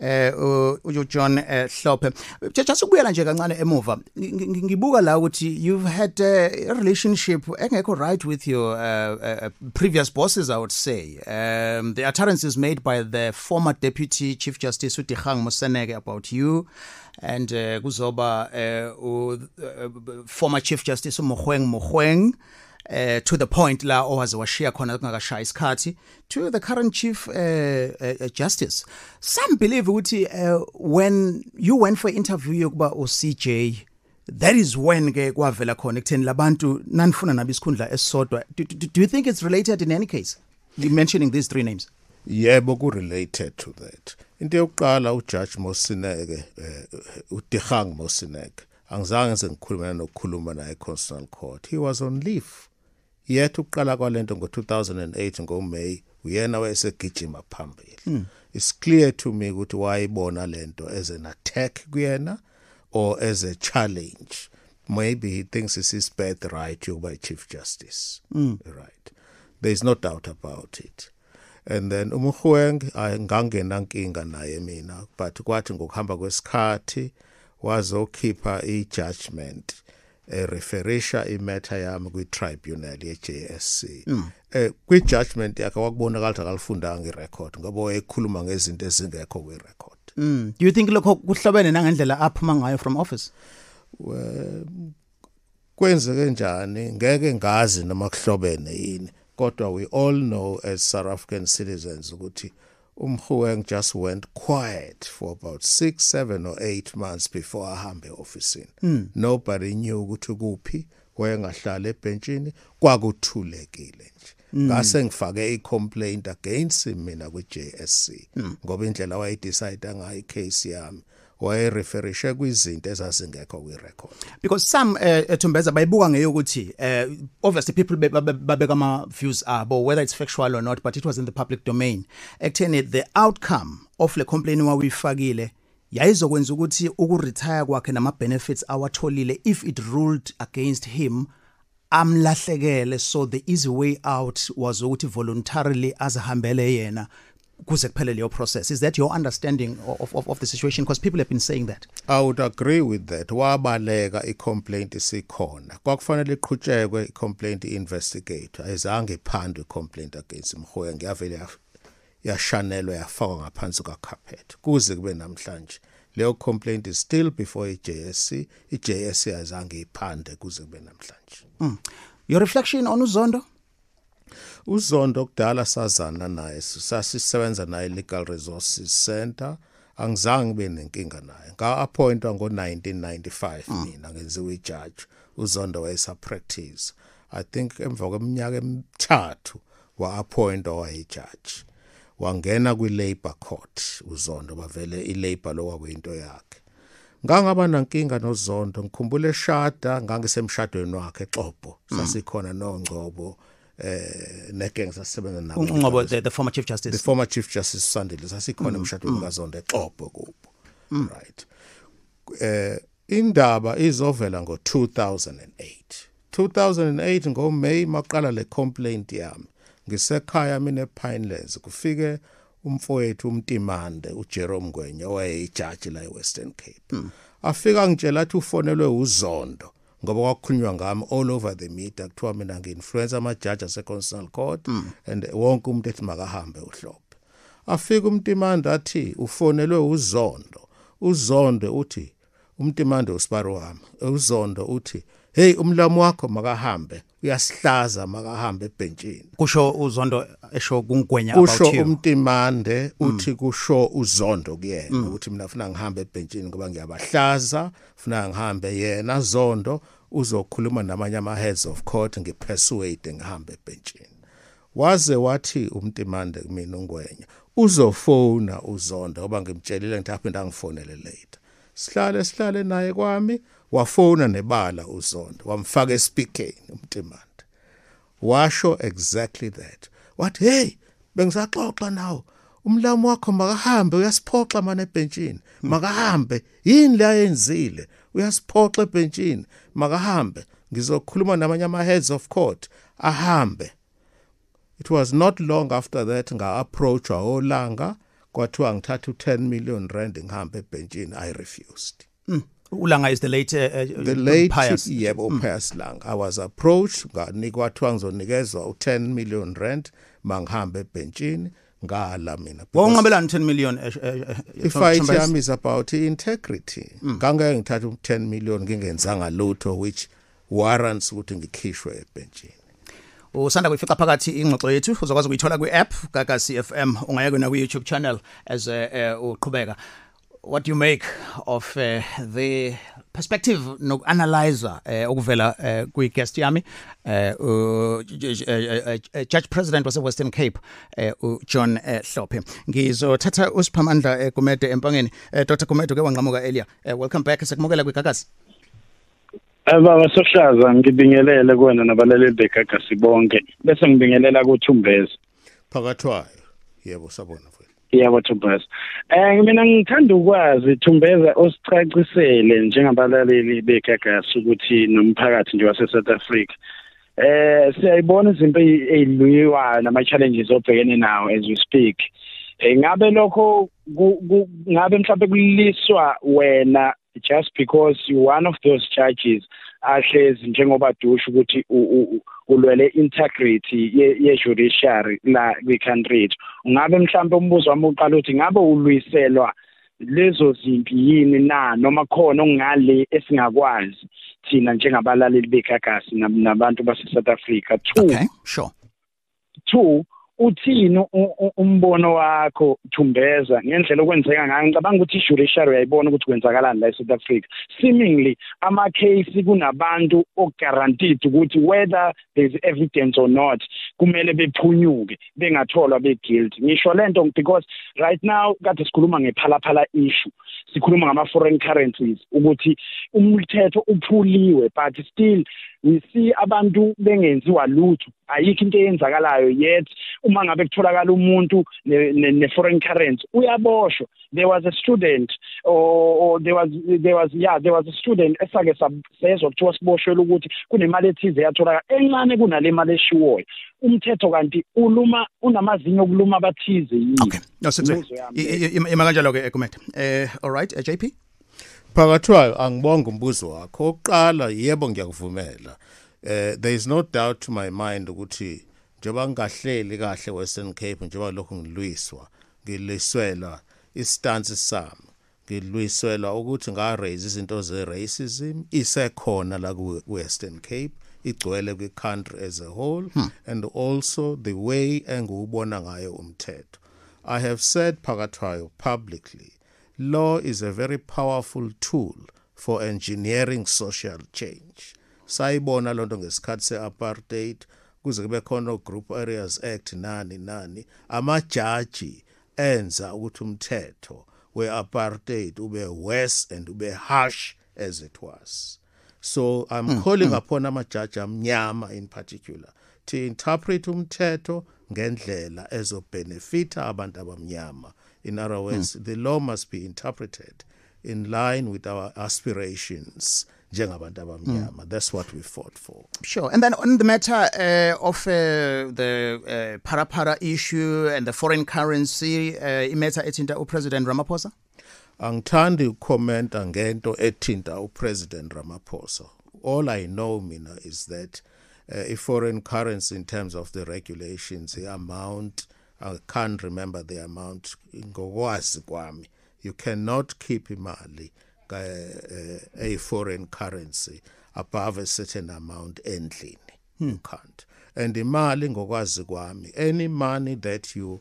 John Hlophe. Just ukubuyela nje kancane emuva, ngibuka la ukuthi you've had a relationship engekho right with your previous bosses, I would say. The utterances made by the former Deputy Chief Justice Dikgang Moseneke about you, and kuzoba former Chief Justice Mogoeng to the point la owaze washiya khona kungakashaya isikhathi, to the current Chief Justice. Some believe ukuthi when you went for interview yokuba CJ, that is when ke kwavela khona ekutheni labantu nanifuna nabe isikhundla esisodwa. Do you think it's related in any case, mentioning these three names? Yebo, ku-related to that. Into yokuqala, uJudge Moseneke, uDikgang Moseneke, angizange sengikhuluma nokukhuluma naye eConstitutional Court. He was on leave. Yet uqala kwalento ngo-2008 ngoMay, uyena wayesegijima phambili. It's clear to me ukuthi wayibona lento as an attack kuyena or as a challenge. Maybe he thinks it's his birthright yokuba Chief Justice. Right. There is no doubt about it. And then uMkhweng ngangena nkinga naye mina, but kwathi ngokuhamba kwesikhathi wazokhipha i-judgment referisha imatter yami kwi-tribunal ye-JSC. Kwi-judgment yakhe wakubonakala ukuthi akalifundanga i-record ngoba wayekhuluma ngezinto ezingekho kwi-record. Do you think lokho kuhlobene nangendlela aphuma ngayo from office? Kwenzeke njani ngeke ngazi noma kuhlobene yini, kodwa we all know as South African citizens ukuthi uMkhweng just went quiet for about 6, 7 or 8 months before ahambe office. Nobody knew ukuthi kuphi wayengahlala ebhenchini, kwakuthulekile nje. Ngase ngifake i-complaint against him mina kwi-JSC ngoba indlela wayedecide ngayo i-case yami wayereferishe kwizinto ezazingekho kwi-record. Because some Tumbeza bayibuka ngeyokuthi obviously people babeka ama views abo whether it's factual or not, but it was in the public domain. Ekutheni the outcome of le complaint wawuyifakile yayizokwenza ukuthi ukuretire kwakhe nama benefits awatholile if it ruled against him amlahlekele, so the easy way out was ukuthi voluntarily azahambele yena kuze kuphele leyo process. Is that your understanding of the situation? Because people have been saying that. I would agree with that. Wabaleka i-complaint isikhona. Kwakufanele iqhutshekwe i-complaint investigator. Ayizange iphandwe i-complaint against Mkhweng. Yavele yashanelwa yafakwa ngaphansi kwa-carpet. Kuze kube namhlanje. Leyo complaint is still before i-JSC. I-JSC ayizange iphande kuze kube namhlanje. Your reflection on uZondo? uZondo kudala sazana naye, sasisebenza naye Legal Resources Center. Angizange ngibe nenkinga naye. Nga-appointwa ngo-1995 mina ngenziwa ijudge. uZondo wayesa practice. I think emva kweminyaka emithathu wa-appointwa wayejudge. Wangena kwi-labor court uZondo, bavele i-labor lo kwakuyinto yakhe. Ngangaba nankinga noZondo, ngikhumbule eshada, ngangisemshadweni wakhe eXhobo. Sasikhona noNgcobo negang sasebenza nabo. Ungcobo the former chief justice. The former chief justice Sandile sasikhona emshadweni kaZondo eXhobo kubo. Right. Indaba izovela ngo-2008. 2008 ngoMay maqala le complaint yami. Ngisekhaya mina ePinelands kufike umfowethu uMtimande uJerome Ngwenya owayeyijaji la eWestern Cape. Afika ngitshela athi ufonelwe uZondo ngoba kwakhulunywa ngami all over the media kuthiwa mina ngi-influence ama-judge ase-Constitutional Court and wonke umuntu ethi makahambe uhlophe. Afika uMtimande athi ufonelwe uZondo. uZondo uthi uMtimande usiparo wami. uZondo uthi hey umlamu wakho makahambe uyasihlaza makahambe ebhenchini. Kusho uZondo esho kungwenya about you. Kusho uMtimande uthi kusho uZondo kuyena ukuthi mina ufuna ngihambe ebhenchini ngoba ngiyabahlaza, ufuna ngihambe yena Zondo uzokhuluma namanye ama-heads of court ngipersuade ngihambe ebhenchini. Waze wathi uMtimande kumina uNgwenya uzofona uZondo ngoba ngimtshelile ngithi aphinda ngifonele later. Sihlale naye kwami wafona nebala uZondo wamfaka espeakeni uMtimande. Washo exactly that. What hey bengisaxoxa nawo umlamu wakho makahambe uyasiphoxa mana ebhenchini. Makahambe yini la yenzile uyasiphoxa ebhenchini. Makahambe ngizokhuluma namanye ama-heads of court ahambe. It was not long after that nga-approach waOlanga kwathiwa ngithatha u-10 million rand ngihambe ebhenchini. I refused. Ulanga is the late the late Pius. Yebo Pius Langa. I was approached nganikwa kwathiwa ngizonikezwa u-10 million rand mangihambe ebhenchini ngala mina. Wawunqabelana 10 million Ifight yami is about integrity. Ngangeke ngithatha u-10 million ngingenzanga lutho which warrants ukuthi ngikhishwe ebhenchini. Usanda kuyifica phakathi ingxoxo yethu uzokwazi ukuyithola kwi-app Gagasi FM, ungaya kuna kwi-YouTube channel as uqhubeka. What do you make of the perspective noku-analyzer okuvela kwi-guest yami Judge President wase-Western Cape John Hlophe. Ngizothatha uSiphamandla Gumede empangeni. Dr. Gumede, ke wanqamuka earlier. Welcome back. Sekumukela kwiGagasi. Baba Sohlaza, ngibingelele kuwena nabalali beGagasi bonke. Bese ngibingelela kuThumbeza. Phakathwayo. Yebo sabona mfowethu. Yebo Thumbeza. Mina ngithanda ukwazi Thumbeza osicacisele njengabalaleli beGagasi ukuthi nomphakathi nje wase South Africa siyayibona izinto ezilwiwa nama challenges obhekene nawo as we speak. Ngabe lokho ngabe mhlawumbe kuliswa wena just because you one of those judges ahlezi njengoba dusha ukuthi ulwele integrity ye judiciary la kwi country. Ngabe mhlawumbe umbuzo wami uqala uthi ngabe ulwiselwa lezo zimpi yini na noma khona okungale esingakwazi thina njengabalaleli beGagasi nabantu base South Africa. Okay, sure. 2, uthini umbono wakho Thumbeza ngendlela okwenzeka ngayo? Ngicabanga ukuthi judiciary uyayibona ukuthi kwenzakalani la eSouth Africa. Seemingly ama case kunabantu okuguaranteed ukuthi whether there is evidence or not kumele bephunyuke bengatholwa be guilty. Ngisho lento because right now kade sikhuluma ngephalaphala issue, sikhuluma ngama foreign currencies ukuthi umthetho uphuliwe but still we see abantu bengenziwa lutho. Ayikho into eyenzakalayo yet uma ngabe kutholakala umuntu ne foreign currency uyaboshwa. There was a student or there was a student esake sezwa kuthiwa siboshwele ukuthi kunemali ethize yatholakala encane kunale mali eshiwoyo. Umthetho kanti uluma unamazinyo okuluma abathize yini? Okay, no ima kanjalo ke comment. All right, JP. Phakathwayo angibonga umbuzo wakho. Oqala yebo ngiyakuvumela. There is no doubt to my mind ukuthi njengoba ngahleli kahle Western Cape njengoba lokhu ngilwiswa ngiliswela istance sami ngilwiswela ukuthi nga raise izinto ze racism isekhona la ku Western Cape igcwele kwi country as a whole and also the way engubona ngayo umthetho. I have said Phakathwayo publicly, law is a very powerful tool for engineering social change. Sayibona lonto ngesikhathi se-apartheid kuze kube khona Group Areas Act nani amajaji enza ukuthi umthetho we-apartheid ube worse and ube harsh as it was. So I'm calling upon amajaji amnyama in particular to interpret umthetho ngendlela ezobenefita abantu abamnyama. In other words, the law must be interpreted in line with our aspirations. That's what we fought for. Sure. And then on the matter of the para issue and the foreign currency, imetha ethinta uPresident Ramaphosa? Angithandi ucomment ngento ethinta uPresident Ramaphosa. All I know mina is that a foreign currency in terms of the regulations, the amount, I can't remember the amount ngokwazi kwami. You cannot keep imali a foreign currency above a certain amount endlini. You can't. And imali ngokwazi kwami, any money that you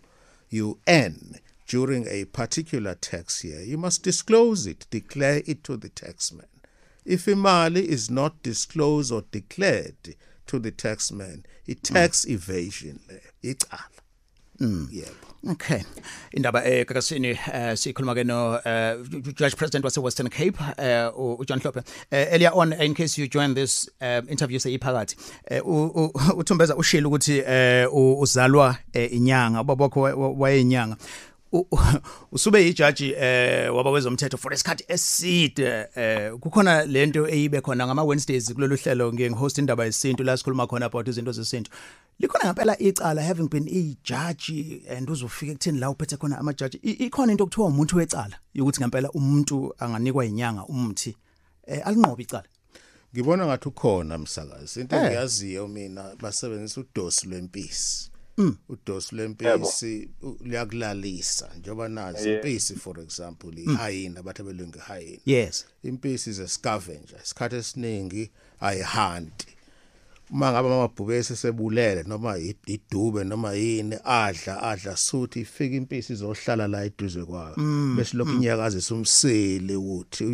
earn during a particular tax year, you must disclose it, declare it to the taxman. If imali is not disclosed or declared to the taxman, it tax evasion icala. Yebo. Okay. Indaba Kakasini sikhuluma ke no Judge President wase Western Cape uJohn Hlophe. Earlier on, in case you joined this interview say iphakathi uThumbeza ushilo ukuthi uzalwa inyanga ubaba wakho wayenyanga. Usube ijaji waba wezomthetho for isikhathi eside kukhona lento eyibe khona ngama Wednesdays kulolu hlelo ngihost indaba yesintu la sikhuluma khona about izinto zesintu. Likhona ngempela icala having been a judge and uzofika ekuthini la uphethe khona amajaji ikhona into okuthiwa umuntu wecala ukuthi ngempela umuntu anganikwa inyanga umthi alinqoba icala. Ngibona ngathi ukhona msakazi into engiyaziyo mina basebenzisa udosi lwempisi. Udosi lwempisi liyakulalisa njengoba nazi impisi for example ihyena abathi abelungu hyena. Yes. Impisi is a scavenger. Isikhathi esiningi ayihunt. Uma ngabe amabhubesi sebulele noma idube noma yini adla suthi ifika impisi izohlala la eduze kwayo bese lokhu inyakazisa umsele uthi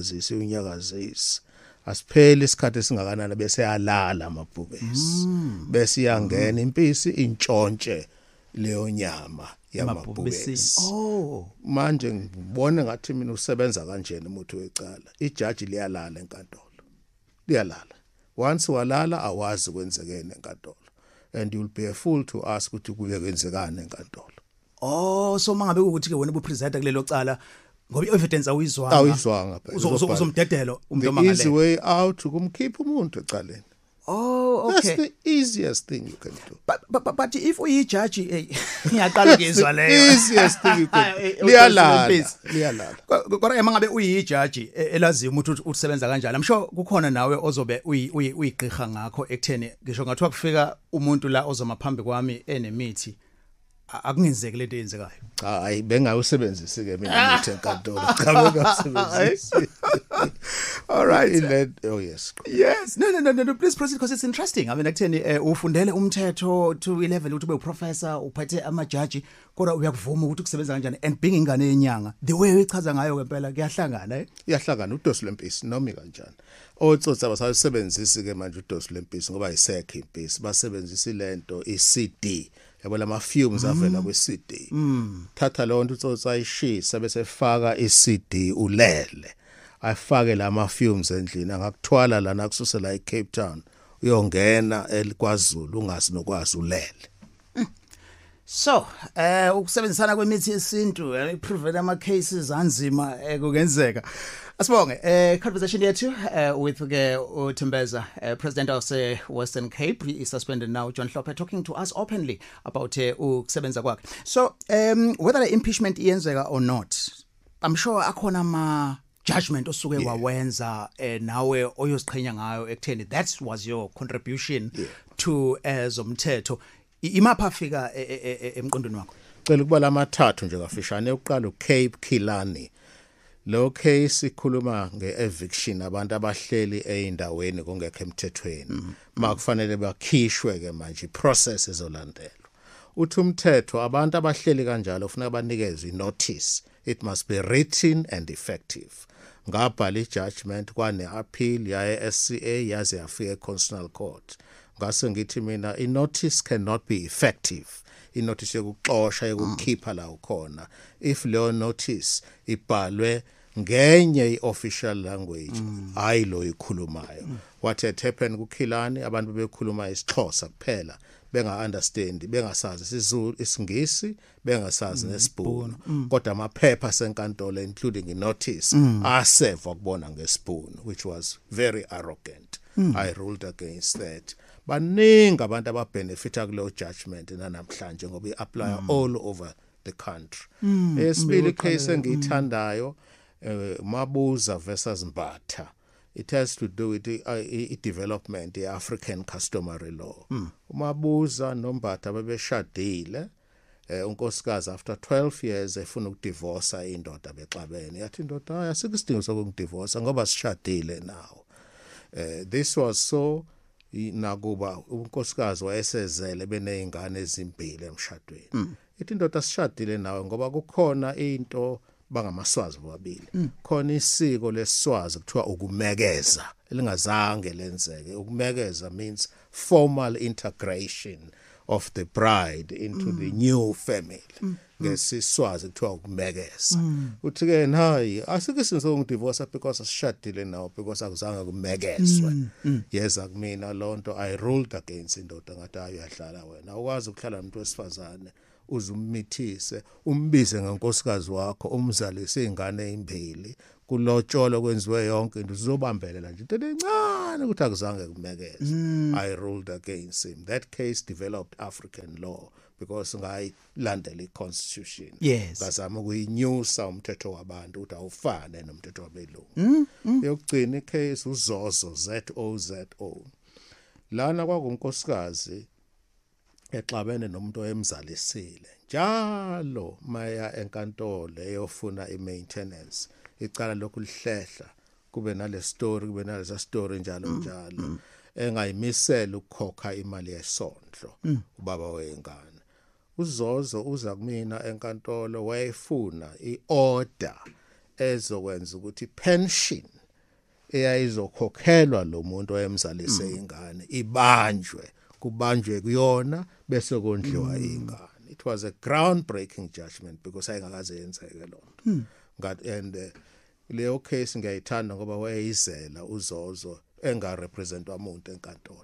unyakazisa asiphele isikhathi esingakanani bese yalala amabhubesi bese iyangena impisi intshontshe leyo nyama yamabhubesi. Manje ngibone ngathi mina usebenza kanjena umuntu wecala ijaji liyalala enkantolo liyalala. Once walala awazi kwenzekene enkantolo and you'll be a fool to ask ukuthi kube kwenzekane enkantolo. So mangabe ukuthi ke wena ubupresenter kulelo cala ngoba evidence awuyizwanga phela uzomdedelo umuntu omangale. The easy way out ukumkhipha umuntu ecaleni Oh, That's okay. the easiest thing you can do. But if uyijaji ngiyaqala ukuzwa leyo. Easiest thing you can Eh, do. Liyalala. Kodwa emangabe uyijaji elaziyo ukuthi usebenza kanjani. I'm sure kukhona nawe ozobe uyigqirha ngakho ekutheni ngisho ngathiwa kufika umuntu la ozoma phambi kwami enemithi akungenzeki lento eyenzekayo. Hayi bengawusebenzisi ke mina ngithi enkantolo. Cha bengawusebenzisi. All right. Oh yes. Yes. No. Please proceed because it's interesting. I mean, ekutheni ufundele umthetho to level ukuthi ube uprofessor, uphethe amajaji, kodwa uyakuvuma ukuthi kusebenza kanjani and being ingane yenyanga. The way uyichaza ngayo ngempela kuyahlangana, eh? Iyahlangana uDosi lempisi noma kanjani. Otsotsi abasebenzisi ke manje uDosi lempisi ngoba isekho impisi basebenzisa lento iCD. Yabo lama fumes avela kweCD. Thatha lo nto utsotsi ayishisa bese faka iCD ulele. Ayifake lama fumes endlini angakuthwala lana kususela eCape Town uyongena eKwaZulu ungazi nokwazi ulele. So, ukusebenzisana kwemithi yesintu, prevent ama cases anzima kungenzeka. Asibonge, conversation yethu with Tembeza, President of Western Cape, he is suspended now. John Hlophe talking to us openly about ukusebenza kwakhe. So, whether the impeachment iyenzeka or not, I'm sure akhona ma judgment osuke wawenza nawe oyoziqhenya ngayo ekutheni that was your contribution to zomthetho. Imapha afika emqondweni wakho? Cela ukuba lamathathu nje kafishane uqala uCape Khilani. Lo case ikhuluma ngeeviction abantu abahleli eindaweni kungekho emthethweni. Makufanele bakhishwe ke manje process ezolandelwa. Uthi umthetho abantu abahleli kanjalo ufuna banikeze inotice. It must be written and effective. Ngabhala ijudgment kwane appeal yaye SCA yaze yafika eConstitutional Court. Ngase ngithi mina inotice cannot be effective. Inotice yokuxosha yokukhipha la ukhona if leyo notice ibhalwe ngenye iofficial language hayi lo ikhulumayo. What had happened kuKhilani abantu bekhuluma isiXhosa kuphela benga understand bengasazi isiZulu isingisi bengasazi nesibhunu kodwa amaphepha senkantolo including a notice aseva ukubona ngesibhunu which was very arrogant. I ruled against that. Baningi abantu ababenefita kulo judgment namhlanje ngoba iapply all over the country. Esibili case engiyithandayo Mabuza versus Mbatha. It has to do with the development the African customary law. Mabuza noMbatha bebeshadile unkosikazi after 12 years efuna ukudivorce indoda bexabene. Yathi indoda ayisikho sokudivorce ngoba sishadile now. This was so nakuba unkosikazi wayesezele benezingane ezimbili emshadweni. Ithi indoda sishadile nawe ngoba kukhona into bangamaswazi bobabili. Khona isiko lesiswazi kuthiwa ukumekeza elingazange lenzeke. Ukumekeza means formal integration of the bride into the new family. Ngesiswazi kuthiwa ukumekeza. Uthi ke hayi asike sinzokudivorce because asishadile nawo because akuzange kumekezwe. Yeza kumina lonto I ruled against indoda ngathi ayadlala wena. Ukwazi ukuhlala nomuntu wesifazane uzumithise umbize ngenkosikazi wakho umzalise izingane ezimbili kulotsholo kwenziwe yonke into uzobambelela nje into encane ukuthi akuzange kumekeze. I ruled against him. That case developed African law because ngayilandela iconstitution. Ngazama ukuyinyusa umthetho wabantu ukuthi awufane nomthetho wabelungu. Yokugcina icase uZozo ZOZO. Lana kwakunkosikazi exabene nomuntu oyemzalisile njalo maya enkantolo eyofuna imaintenance icala lokhu lihlehla kube nale story kube nalesa story njalo engayimisela ukukhokha imali yesondlo ubaba wengane. uZozo uza kumina enkantolo wayefuna iorder ezokwenza ukuthi pension eyayizokhokhelwa lo muntu oyemzalise ingane ibanjwe kubanjwe kuyona bese kondliwa ingane. It was a groundbreaking judgment because ayingakaze yenzeke lonto. And leyo case ngiyayithanda ngoba wayeyizela uZozo engarepresentwa umuntu enkantolo.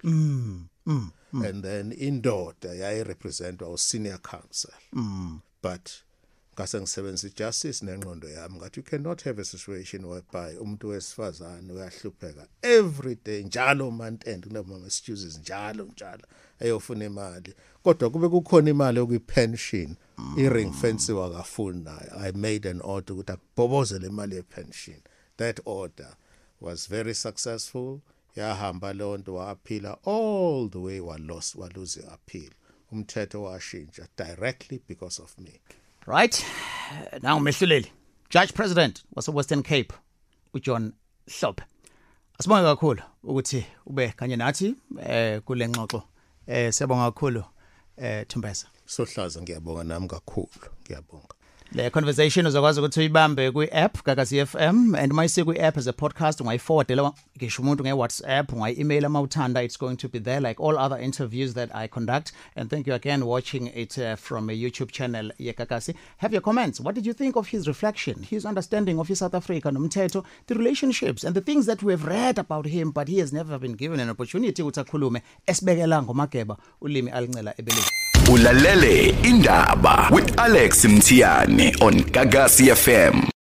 And then indoda yayirepresentwa senior counsel. But ngase ngisebenzisa justice nengqondo yami ngathi you cannot have a situation whereby umuntu wesifazane uyahlupheka every day njalo month end kunama excuses njalo ayofuna imali kodwa kube kukhona imali okuyipension iring fence wakafuni nayo I made an order ukuthi akubhobozele imali yepension. That order was very successful. Yahamba lonto waphila all the way walose appeal. Umthetho washintsha directly because of me. Right. Now Mehluleli, Judge President wase Western Cape uJohn Hlophe. Asibonge kakhulu ukuthi ube kanye nathi kule ngxoxo. Siyabonga kakhulu Thumbeza. Sohlaza ngiyabonga nami kakhulu. Ngiyabonga. Le conversation uzokwazi ukuthi uyibambe kwi-app Gagasi FM and mayise kwi-app as a podcast ungayiforwardela ngisho umuntu nge-WhatsApp ungayi-email amawuthanda. It's going to be there like all other interviews that I conduct. And thank you again watching it from a YouTube channel Gagasi. Have your comments. What did you think of his reflection, his understanding of his South Africa nomthetho, the relationships and the things that we have read about him but he has never been given an opportunity ukuthi akhulume esibekela ngomageba ulimi alincela ebeleni. Ulalele indaba with Alex Mthiane on Gagasi FM.